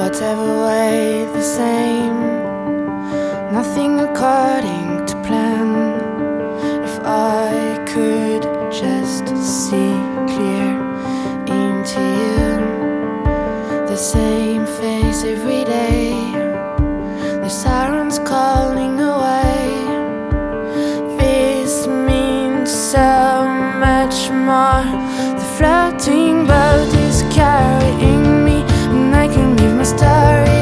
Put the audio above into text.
whatever way the same, nothing according to plan. If I could just see clear into you, the same face every day, the sirens calling away. This means so much more. The floating boat is carrying me, and I can leave my story